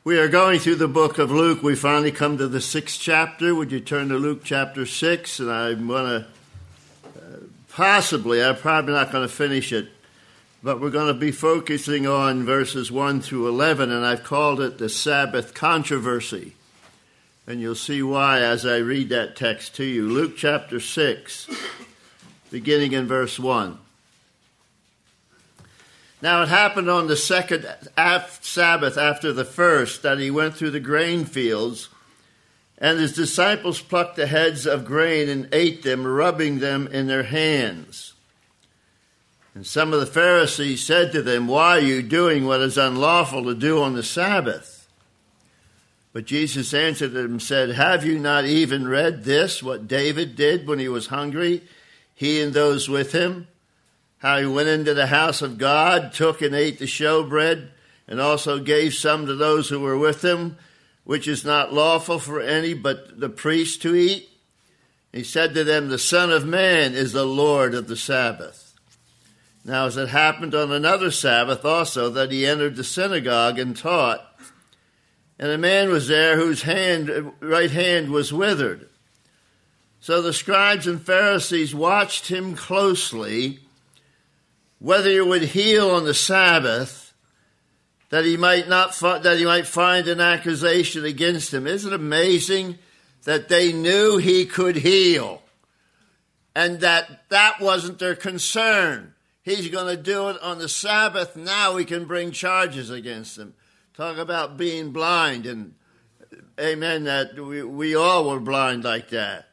We are going through the book of Luke. We finally come to the 6th chapter. Would you turn to Luke chapter 6? And I'm going to, I'm probably not going to finish it, but we're going to be focusing on verses 1 through 11, and I've called it the Sabbath controversy. And you'll see why as I read that text to you. Luke chapter 6, beginning in verse 1. Now it happened on the second Sabbath after the first that he went through the grain fields, and his disciples plucked the heads of grain and ate them, rubbing them in their hands. And some of the Pharisees said to them, "Why are you doing what is unlawful to do on the Sabbath?" But Jesus answered them and said, "Have you not even read this, what David did when he was hungry, he and those with him? How he went into the house of God, took and ate the showbread, and also gave some to those who were with him, which is not lawful for any but the priest to eat. He said to them, the Son of Man is the Lord of the Sabbath. Now as it happened on another Sabbath also, that he entered the synagogue and taught, and a man was there whose right hand was withered. So the scribes and Pharisees watched him closely, whether he would heal on the Sabbath, that he might find an accusation against him. Isn't it amazing that they knew he could heal, and that wasn't their concern? He's going to do it on the Sabbath. Now we can bring charges against him. Talk about being blind, and amen, that we all were blind like that.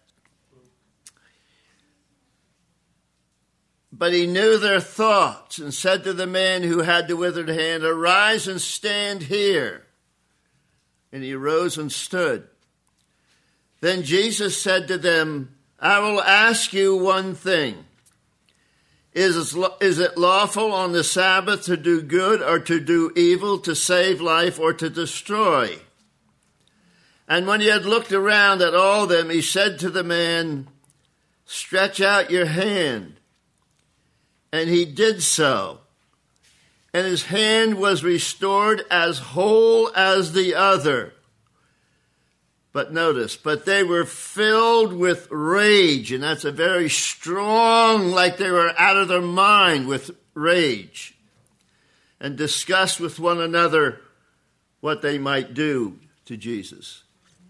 But he knew their thoughts and said to the man who had the withered hand, "Arise and stand here." And he arose and stood. Then Jesus said to them, "I will ask you one thing. Is it lawful on the Sabbath to do good or to do evil, to save life or to destroy?" And when he had looked around at all them, he said to the man, "Stretch out your hand." And he did so, and his hand was restored as whole as the other. But notice, but they were filled with rage, and that's a very strong, like they were out of their mind with rage, and discussed with one another what they might do to Jesus.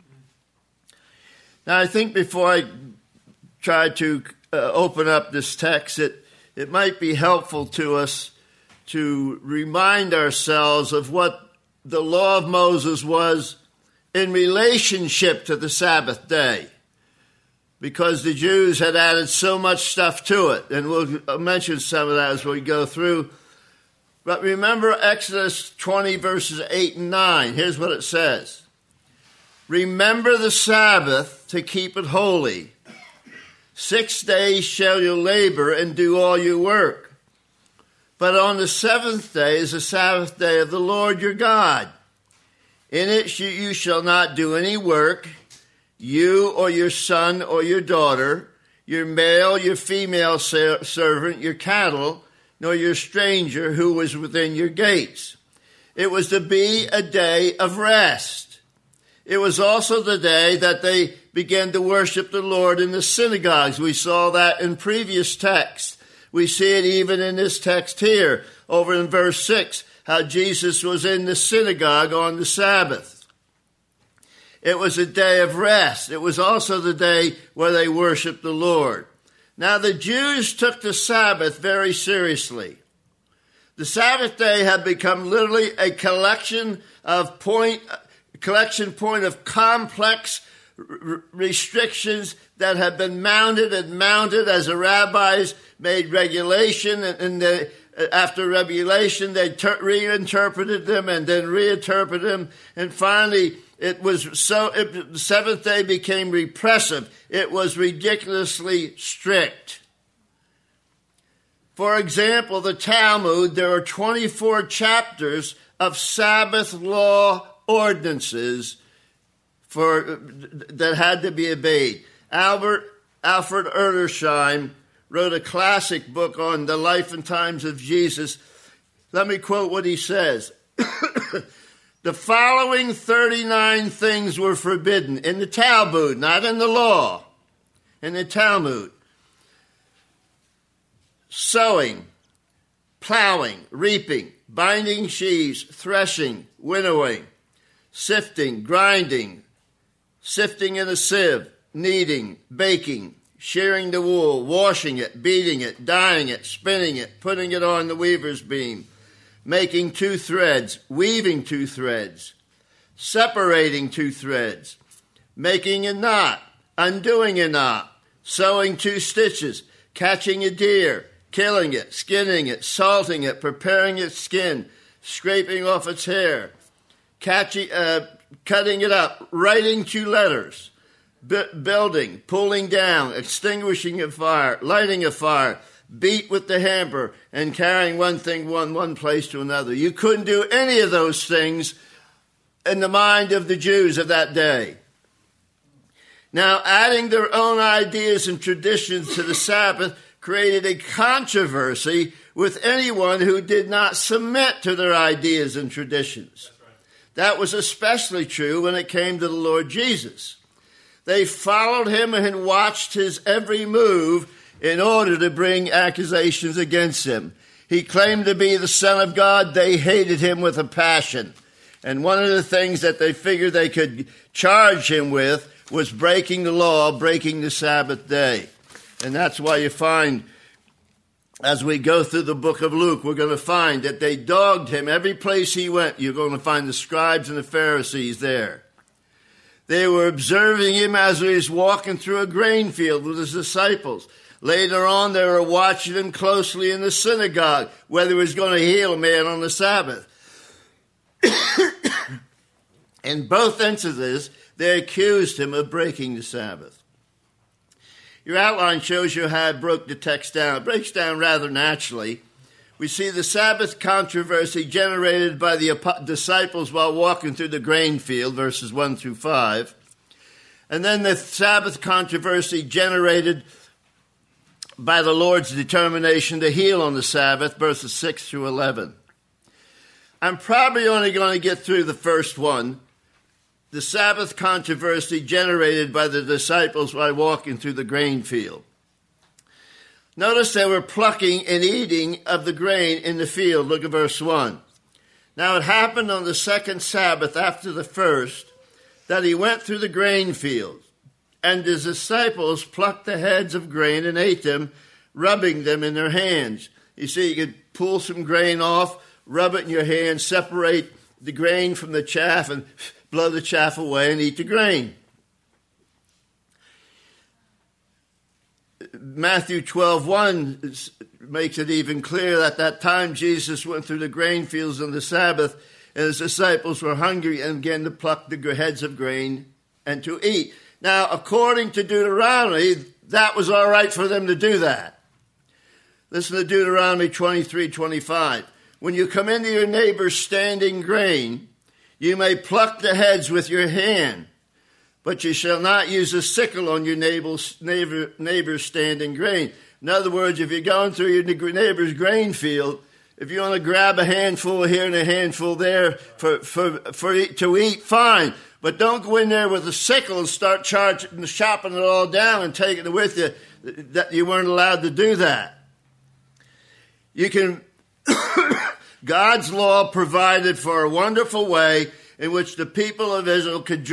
Now, I think before I try to open up this text, it might be helpful to us to remind ourselves of what the law of Moses was in relationship to the Sabbath day, because the Jews had added so much stuff to it, and we'll mention some of that as we go through. But remember Exodus 20, verses 8 and 9. Here's what it says. "Remember the Sabbath to keep it holy. 6 days shall you labor and do all your work. But on the 7th day is the Sabbath day of the Lord your God. In it you shall not do any work, you or your son or your daughter, your male, your female servant, your cattle, nor your stranger who was within your gates. It was to be a day of rest. It was also the day that they began to worship the Lord in the synagogues. We saw that in previous texts. We see it even in this text here, over in verse 6, how Jesus was in the synagogue on the Sabbath. It was a day of rest. It was also the day where they worshiped the Lord. Now, the Jews took the Sabbath very seriously. The Sabbath day had become literally a collection point of complex restrictions that have been mounted as the rabbis made regulation, and after regulation they reinterpreted them and then reinterpreted them, and finally the seventh day became repressive. It was ridiculously strict. For example, the Talmud, there are 24 chapters of Sabbath law ordinances that had to be obeyed. Alfred Edersheim wrote a classic book on the life and times of Jesus. Let me quote what he says. The following 39 things were forbidden in the Talmud, not in the law, in the Talmud. Sowing, plowing, reaping, binding sheaves, threshing, winnowing, sifting, grinding, sifting in a sieve, kneading, baking, shearing the wool, washing it, beating it, dyeing it, spinning it, putting it on the weaver's beam, making 2 threads, weaving 2 threads, separating 2 threads, making a knot, undoing a knot, sewing 2 stitches, catching a deer, killing it, skinning it, salting it, preparing its skin, scraping off its hair, cutting it up, writing 2 letters, building, pulling down, extinguishing a fire, lighting a fire, beat with the hammer, and carrying one place to another. You couldn't do any of those things in the mind of the Jews of that day. Now, adding their own ideas and traditions to the Sabbath created a controversy with anyone who did not submit to their ideas and traditions. That was especially true when it came to the Lord Jesus. They followed him and watched his every move in order to bring accusations against him. He claimed to be the Son of God. They hated him with a passion. And one of the things that they figured they could charge him with was breaking the law, breaking the Sabbath day. And that's why you find, as we go through the book of Luke, we're going to find that they dogged him. Every place he went, you're going to find the scribes and the Pharisees there. They were observing him as he was walking through a grain field with his disciples. Later on, they were watching him closely in the synagogue, whether he was going to heal a man on the Sabbath. In both instances, they accused him of breaking the Sabbath. Your outline shows you how I broke the text down. It breaks down rather naturally. We see the Sabbath controversy generated by the disciples while walking through the grain field, verses 1 through 5. And then the Sabbath controversy generated by the Lord's determination to heal on the Sabbath, verses 6 through 11. I'm probably only going to get through the first one, the Sabbath controversy generated by the disciples while walking through the grain field. Notice they were plucking and eating of the grain in the field. Look at verse 1. Now it happened on the second Sabbath after the first that he went through the grain field, and his disciples plucked the heads of grain and ate them, rubbing them in their hands. You see, you could pull some grain off, rub it in your hand, separate the grain from the chaff, and blow the chaff away and eat the grain. Matthew 12:1 makes it even clear that at that time Jesus went through the grain fields on the Sabbath, and his disciples were hungry and began to pluck the heads of grain and to eat. Now, according to Deuteronomy, that was all right for them to do that. Listen to Deuteronomy 23:25. When you come into your neighbor's standing grain, you may pluck the heads with your hand, but you shall not use a sickle on your neighbor's standing grain. In other words, if you're going through your neighbor's grain field, if you want to grab a handful here and a handful there to eat, fine. But don't go in there with a sickle and start chopping it all down and taking it with you. That you weren't allowed to do that. You can. God's law provided for a wonderful way in which the people of Israel could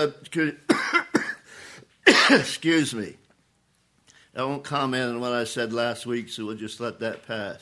excuse me. I won't comment on what I said last week, so we'll just let that pass.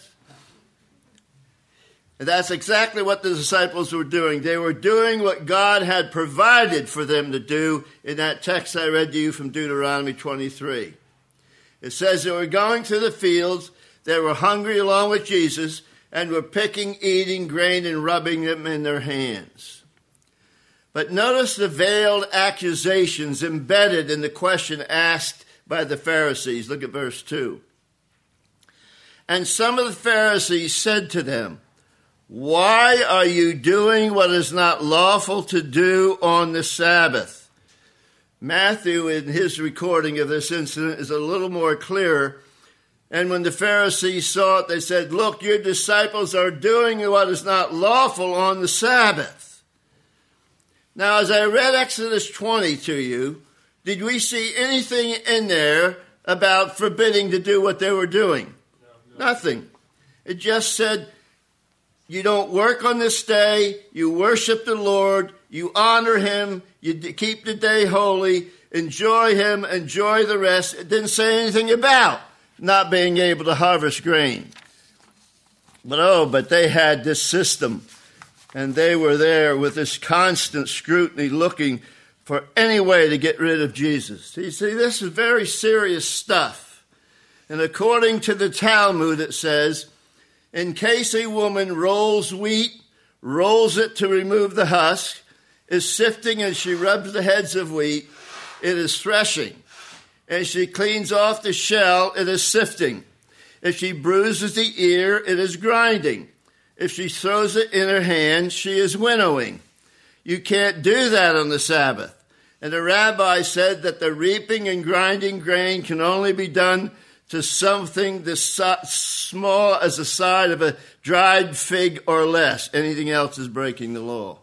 And that's exactly what the disciples were doing. They were doing what God had provided for them to do in that text I read to you from Deuteronomy 23. It says they were going to the fields, they were hungry along with Jesus, and were picking, eating grain and rubbing them in their hands. But notice the veiled accusations embedded in the question asked by the Pharisees. Look at verse 2. And some of the Pharisees said to them, "Why are you doing what is not lawful to do on the Sabbath?" Matthew, in his recording of this incident, is a little more clear. And when the Pharisees saw it, they said, "Look, your disciples are doing what is not lawful on the Sabbath." Now, as I read Exodus 20 to you, did we see anything in there about forbidding to do what they were doing? No. Nothing. It just said, you don't work on this day, you worship the Lord, you honor him, you keep the day holy, enjoy him, enjoy the rest. It didn't say anything about not being able to harvest grain. But they had this system, and they were there with this constant scrutiny looking for any way to get rid of Jesus. You see, this is very serious stuff. And according to the Talmud, it says, in case a woman rolls wheat, rolls it to remove the husk, is sifting and she rubs the heads of wheat, it is threshing. And she cleans off the shell, it is sifting. If she bruises the ear, it is grinding. If she throws it in her hand, she is winnowing. You can't do that on the Sabbath. And the rabbi said that the reaping and grinding grain can only be done to something this small as the side of a dried fig or less. Anything else is breaking the law.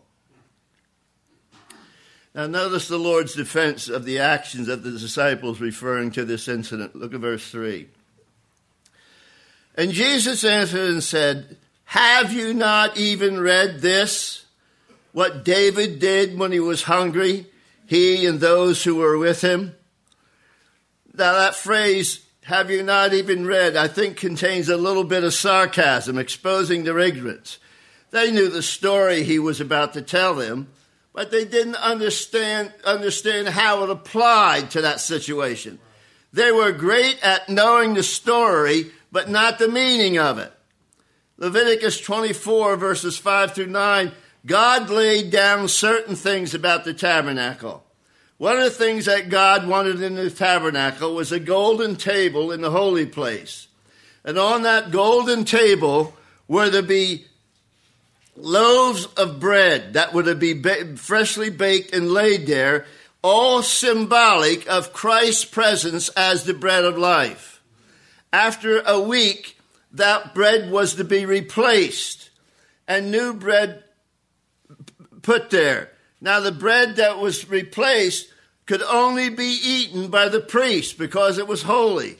Now notice the Lord's defense of the actions of the disciples referring to this incident. Look at verse 3. And Jesus answered and said, have you not even read this? What David did when he was hungry, he and those who were with him? Now that phrase, have you not even read, I think contains a little bit of sarcasm, exposing their ignorance. They knew the story he was about to tell them, but they didn't understand how it applied to that situation. They were great at knowing the story, but not the meaning of it. Leviticus 24, verses 5 through 9, God laid down certain things about the tabernacle. One of the things that God wanted in the tabernacle was a golden table in the holy place. And on that golden table were to be loaves of bread that were to be freshly baked and laid there, all symbolic of Christ's presence as the bread of life. After a week, that bread was to be replaced and new bread put there. Now, the bread that was replaced could only be eaten by the priest because it was holy.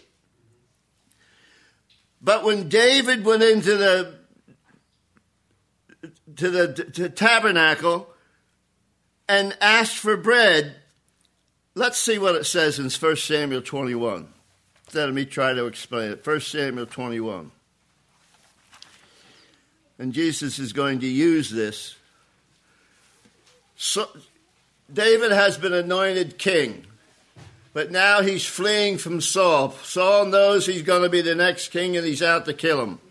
But when David went into the tabernacle and asked for bread, let's see what it says in 1 Samuel 21. Instead of me try to explain it. 1 Samuel 21. And Jesus is going to use this. So, David has been anointed king, but now he's fleeing from Saul. Saul knows he's going to be the next king and he's out to kill him.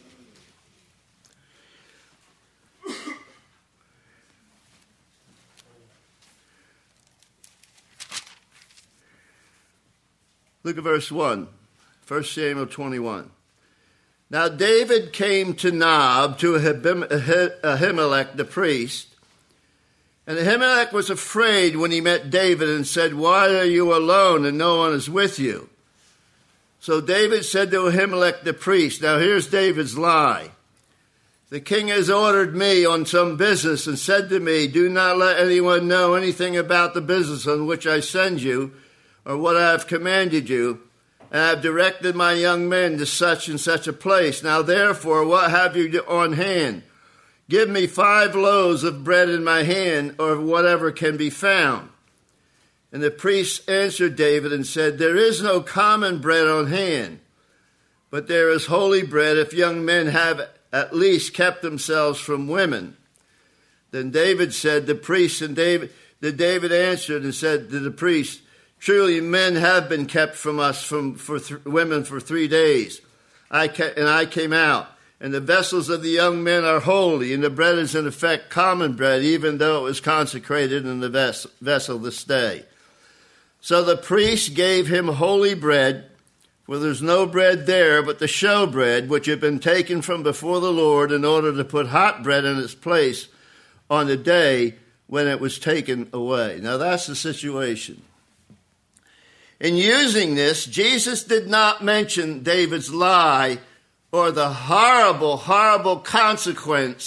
Look at verse 1, 1 Samuel 21. Now David came to Nob, to Ahimelech the priest, and Ahimelech was afraid when he met David and said, why are you alone and no one is with you? So David said to Ahimelech the priest, now here's David's lie. The king has ordered me on some business and said to me, do not let anyone know anything about the business on which I send you or what I have commanded you. And I have directed my young men to such and such a place. Now therefore, what have you on hand? Give me 5 loaves of bread in my hand, or whatever can be found. And the priest answered David and said, there is no common bread on hand, but there is holy bread if young men have at least kept themselves from women. Then David said, David answered and said to the priest, truly men have been kept from us women for 3 days. I came out. And the vessels of the young men are holy, and the bread is in effect common bread, even though it was consecrated in the vessel this day. So the priest gave him holy bread, for there's no bread there but the show bread, which had been taken from before the Lord in order to put hot bread in its place on the day when it was taken away. Now that's the situation. In using this, Jesus did not mention David's lie or the horrible, horrible consequence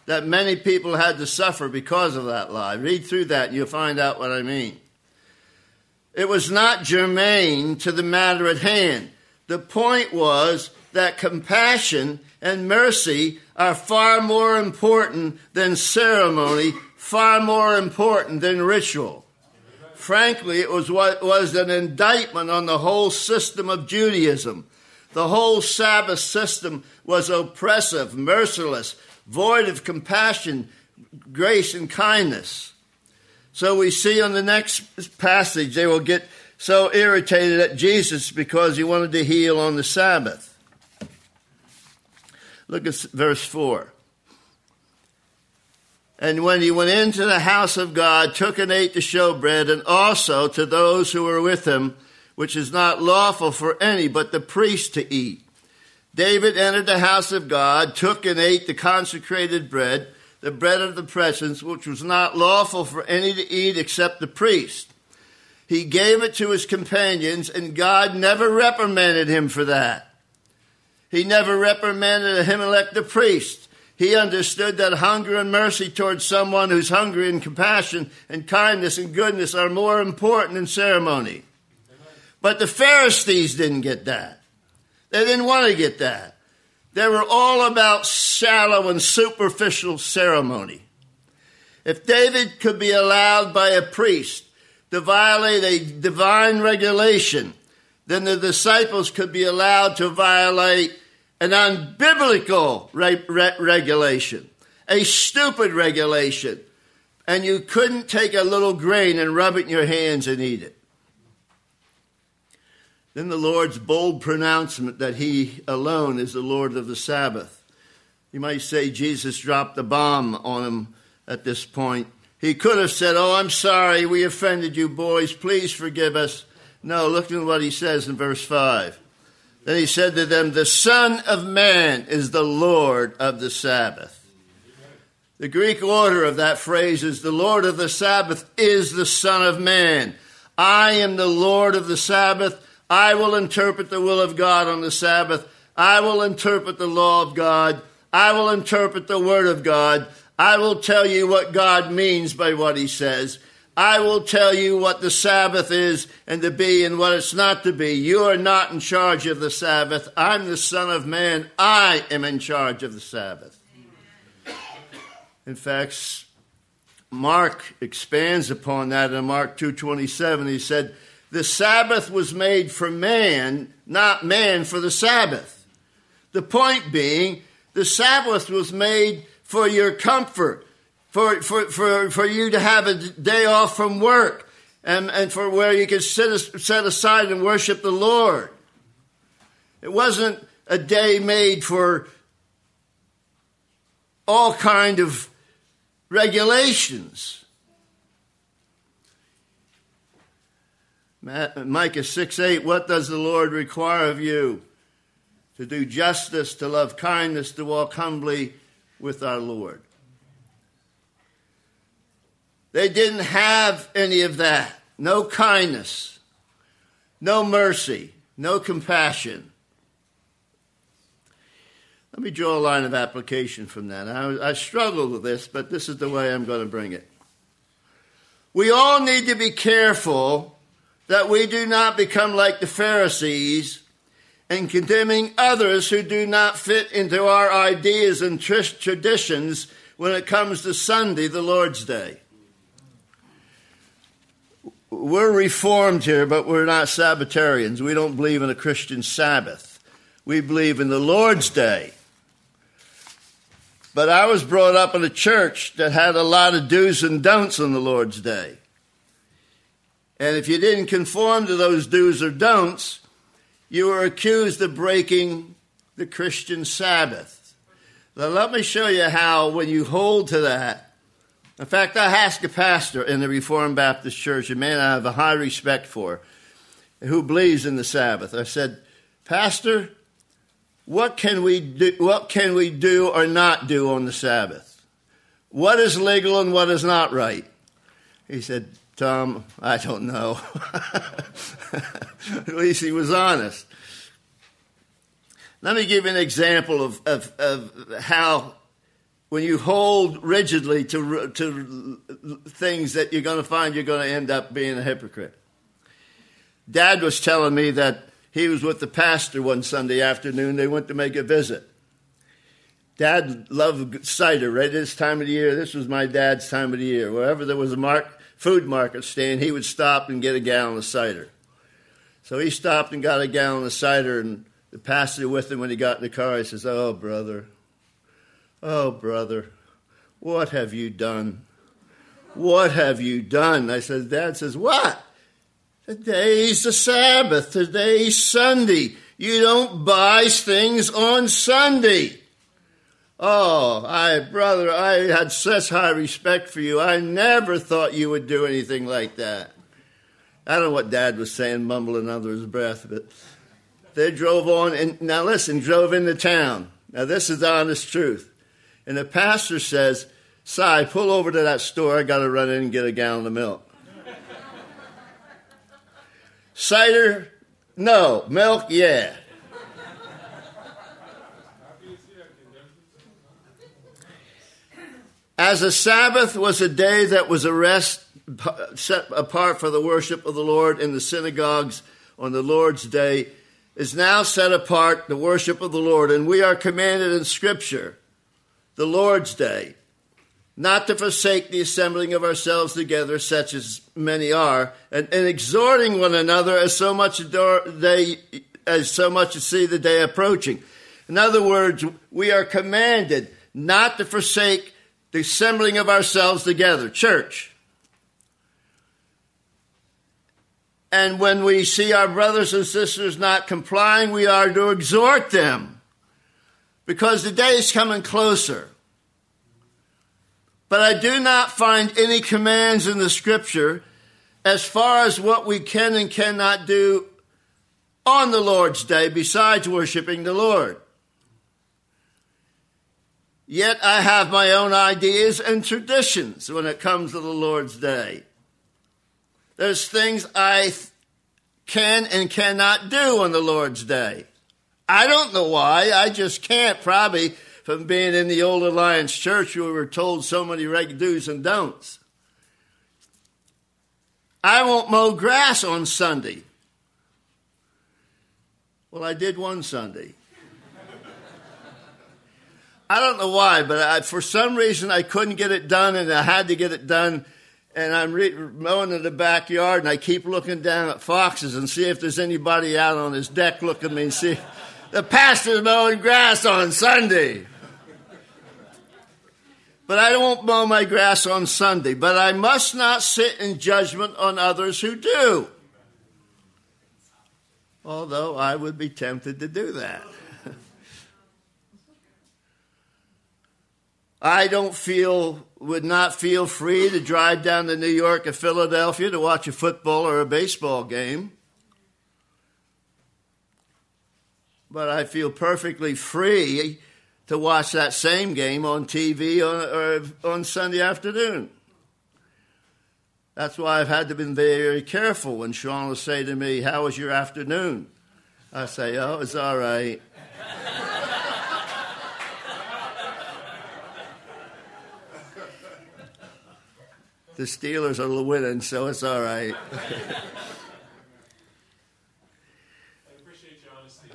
that many people had to suffer because of that lie. Read through that and you'll find out what I mean. It was not germane to the matter at hand. The point was that compassion and mercy are far more important than ceremony, far more important than ritual. Frankly, it was an indictment on the whole system of Judaism. The whole Sabbath system was oppressive, merciless, void of compassion, grace, and kindness. So we see on the next passage, they will get so irritated at Jesus because he wanted to heal on the Sabbath. Look at verse 4. And when he went into the house of God, took and ate the showbread, and also to those who were with him, which is not lawful for any but the priest to eat. David entered the house of God, took and ate the consecrated bread, the bread of the presence, which was not lawful for any to eat except the priest. He gave it to his companions, and God never reprimanded him for that. He never reprimanded Ahimelech the priest. He understood that hunger and mercy towards someone who's hungry and compassion and kindness and goodness are more important than ceremony. But the Pharisees didn't get that. They didn't want to get that. They were all about shallow and superficial ceremony. If David could be allowed by a priest to violate a divine regulation, then the disciples could be allowed to violate an unbiblical regulation, a stupid regulation, and you couldn't take a little grain and rub it in your hands and eat it. Then the Lord's bold pronouncement that he alone is the Lord of the Sabbath. You might say Jesus dropped the bomb on him at this point. He could have said, "Oh, I'm sorry, we offended you boys, please forgive us." No, look at what he says in verse 5. Then he said to them, "The Son of Man is the Lord of the Sabbath." The Greek order of that phrase is the Lord of the Sabbath is the Son of Man. I am the Lord of the Sabbath. I will interpret the will of God on the Sabbath. I will interpret the law of God. I will interpret the word of God. I will tell you what God means by what he says. I will tell you what the Sabbath is and to be and what it's not to be. You are not in charge of the Sabbath. I'm the Son of Man. I am in charge of the Sabbath. In fact, Mark expands upon that in Mark 2:27. He said, "The Sabbath was made for man, not man for the Sabbath." The point being, the Sabbath was made for your comfort, for you to have a day off from work, and for where you can set aside and worship the Lord. It wasn't a day made for all kind of regulations. Micah 6:8, what does the Lord require of you? To do justice, to love kindness, to walk humbly with our Lord. They didn't have any of that. No kindness, no mercy, no compassion. Let me draw a line of application from that. I struggled with this, but this is the way I'm going to bring it. We all need to be careful that we do not become like the Pharisees in condemning others who do not fit into our ideas and traditions when it comes to Sunday, the Lord's Day. We're Reformed here, but we're not Sabbatarians. We don't believe in a Christian Sabbath. We believe in the Lord's Day. But I was brought up in a church that had a lot of do's and don'ts on the Lord's Day. And if you didn't conform to those do's or don'ts, you were accused of breaking the Christian Sabbath. Now let me show you how when you hold to that. In fact, I asked a pastor in the Reformed Baptist Church, a man I have a high respect for, who believes in the Sabbath. I said, "Pastor, what can we do or not do on the Sabbath? What is legal and what is not right?" He said, "Tom, I don't know." At least he was honest. Let me give you an example of how when you hold rigidly to things that you're going to find you're going to end up being a hypocrite. Dad was telling me that he was with the pastor one Sunday afternoon. They went to make a visit. Dad loved cider right at this time of the year. This was my dad's time of the year. Wherever there was a food market stand, he would stop and get a gallon of cider. So he stopped and got a gallon of cider, and the pastor with him when he got in the car, he says, oh, brother, what have you done? What have you done? I said, Dad says, what? Today's the Sabbath. Today's Sunday. You don't buy things on Sunday. Oh, brother, I had such high respect for you. I never thought you would do anything like that. I don't know what Dad was saying, mumbling under his breath, but they drove on, and now listen, drove into town. Now this is the honest truth. And the pastor says, Si, pull over to that store. I got to run in and get a gallon of milk. Cider? No. Milk? Yeah. As a Sabbath was a day that was a rest set apart for the worship of the Lord in the synagogues on the Lord's day, is now set apart the worship of the Lord. And we are commanded in Scripture, the Lord's day, not to forsake the assembling of ourselves together, such as many are, and exhorting one another as so much as see the day approaching. In other words, we are commanded not to forsake the assembling of ourselves together, church. And when we see our brothers and sisters not complying, we are to exhort them, because the day is coming closer. But I do not find any commands in the Scripture as far as what we can and cannot do on the Lord's day besides worshiping the Lord. Yet I have my own ideas and traditions when it comes to the Lord's day. There's things I can and cannot do on the Lord's day. I don't know why. I just can't, probably from being in the Old Alliance Church where we were told so many do's and don'ts. I won't mow grass on Sunday. Well, I did one Sunday. I don't know why, but for some reason I couldn't get it done, and I had to get it done. And I'm mowing in the backyard, and I keep looking down at foxes and see if there's anybody out on his deck looking at me and see the pastor's mowing grass on Sunday. But I won't mow my grass on Sunday. But I must not sit in judgment on others who do. Although I would be tempted to do that. I would not feel free to drive down to New York or Philadelphia to watch a football or a baseball game. But I feel perfectly free to watch that same game on TV on Sunday afternoon. That's why I've had to be very, very careful when Sean will say to me, "How was your afternoon?" I say, "Oh, it's all right." The Steelers are winning, so it's all right. I appreciate your honesty.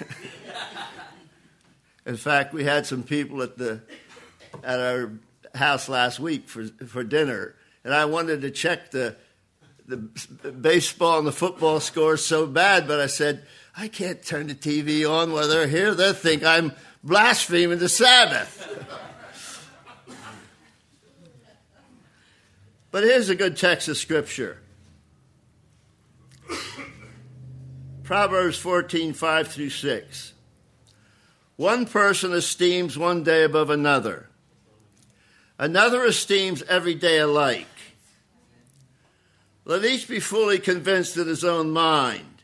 In fact, we had some people at our house last week for dinner, and I wanted to check the baseball and the football scores so bad, but I said, I can't turn the TV on while they're here. They'll think I'm blaspheming the Sabbath. But here's a good text of Scripture. Proverbs 14:5-6. One person esteems one day above another. Another esteems every day alike. Let each be fully convinced in his own mind.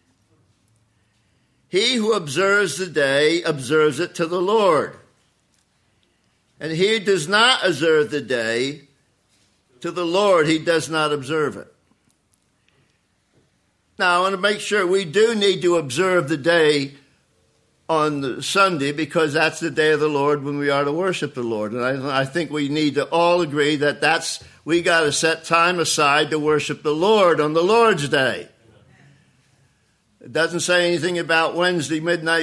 He who observes the day observes it to the Lord. And he who does not observe the day, to the Lord he does not observe it. Now, I want to make sure we do need to observe the day on Sunday because that's the day of the Lord when we are to worship the Lord. And I think we need to all agree that we got to set time aside to worship the Lord on the Lord's Day. It doesn't say anything about Wednesday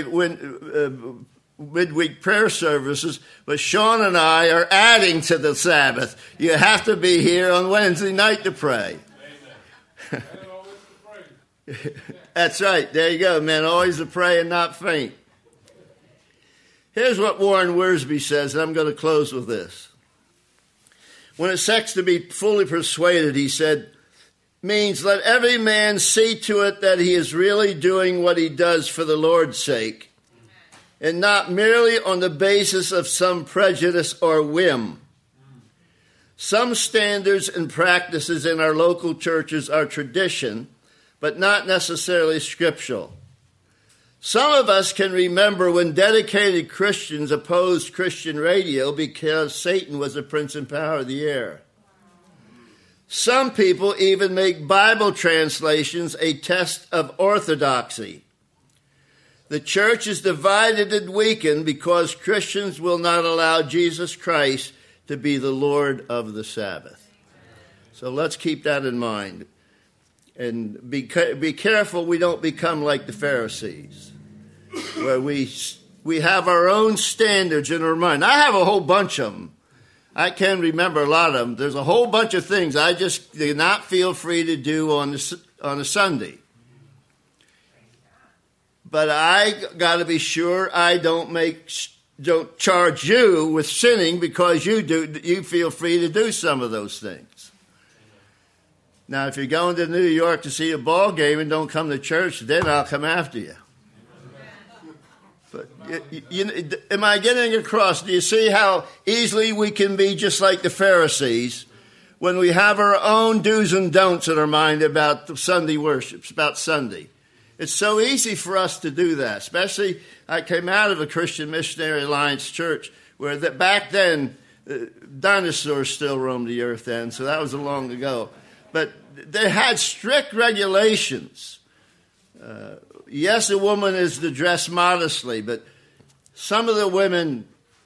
midweek prayer services, but Sean and I are adding to the Sabbath. You have to be here on Wednesday night to pray. Amen. And always to pray. That's right. There you go, man. Always to pray and not faint. Here's what Warren Wiersbe says, and I'm going to close with this. When it says to be fully persuaded, he said, means let every man see to it that he is really doing what he does for the Lord's sake, and not merely on the basis of some prejudice or whim. Some standards and practices in our local churches are tradition, but not necessarily scriptural. Some of us can remember when dedicated Christians opposed Christian radio because Satan was the prince and power of the air. Some people even make Bible translations a test of orthodoxy. The church is divided and weakened because Christians will not allow Jesus Christ to be the Lord of the Sabbath. So let's keep that in mind. And be careful we don't become like the Pharisees, where we have our own standards in our mind. I have a whole bunch of them. I can remember a lot of them. There's a whole bunch of things I just do not feel free to do on a Sunday. But I got to be sure I don't charge you with sinning because you feel free to do some of those things. Now, if you're going to New York to see a ball game and don't come to church, then I'll come after you. But am I getting across? Do you see how easily we can be just like the Pharisees when we have our own do's and don'ts in our mind about Sunday worships, about Sunday? It's so easy for us to do that, especially I came out of a Christian Missionary Alliance church where back then dinosaurs still roamed the earth then, so that was long ago. But they had strict regulations. Yes, a woman is to dress modestly, but some of the women,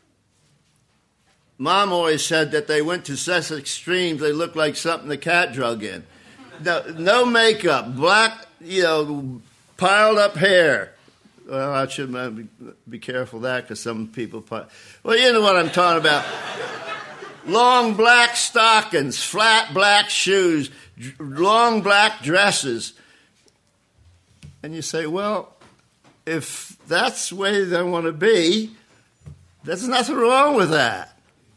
Mom always said that they went to such extremes, they looked like something the cat drug in. No makeup, black, piled up hair. Well, I should be careful of that because some people... Well, you know what I'm talking about. Long black stockings, flat black shoes, long black dresses. And you say, well, if that's the way they want to be, there's nothing wrong with that.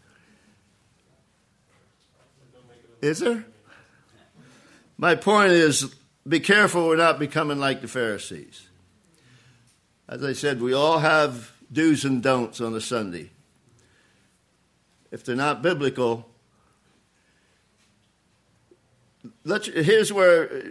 Is there? My point is, be careful we're not becoming like the Pharisees. As I said, we all have do's and don'ts on a Sunday. If they're not biblical, here's where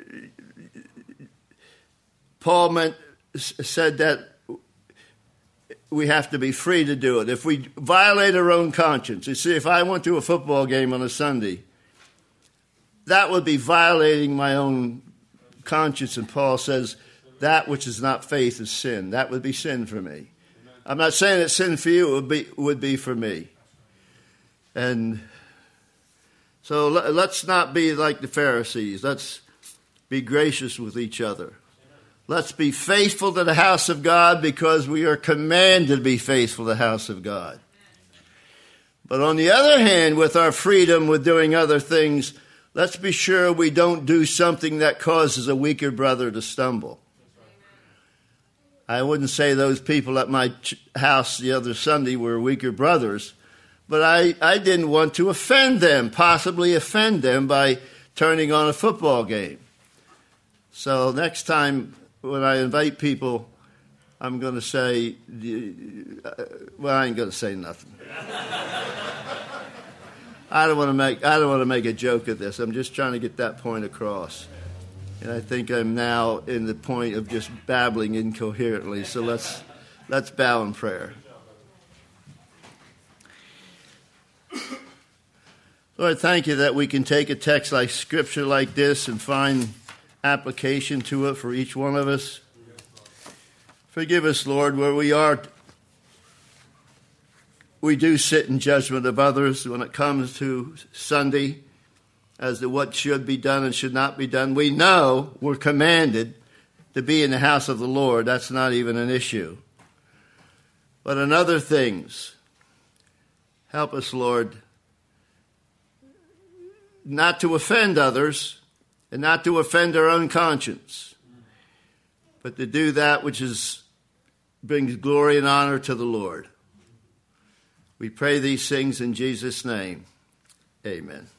Paul said that we have to be free to do it. If we violate our own conscience, you see, if I went to a football game on a Sunday, that would be violating my own conscience. And Paul says, that which is not faith is sin. That would be sin for me. I'm not saying it's sin for you. It would be for me. And so let's not be like the Pharisees. Let's be gracious with each other. Let's be faithful to the house of God because we are commanded to be faithful to the house of God. But on the other hand, with our freedom with doing other things, let's be sure we don't do something that causes a weaker brother to stumble. I wouldn't say those people at my house the other Sunday were weaker brothers, but I didn't want to offend them, possibly offend them by turning on a football game. So next time when I invite people, I'm going to say, well, I ain't going to say nothing. I don't want to make a joke of this. I'm just trying to get that point across. And I think I'm now in the point of just babbling incoherently. So let's bow in prayer. Lord, thank you that we can take a text like Scripture like this and find application to it for each one of us. Forgive us, Lord, where we do sit in judgment of others when it comes to Sunday as to what should be done and should not be done. We know we're commanded to be in the house of the Lord. That's not even an issue. But in other things, help us, Lord, not to offend others and not to offend our own conscience, but to do that which brings glory and honor to the Lord. We pray these things in Jesus' name. Amen.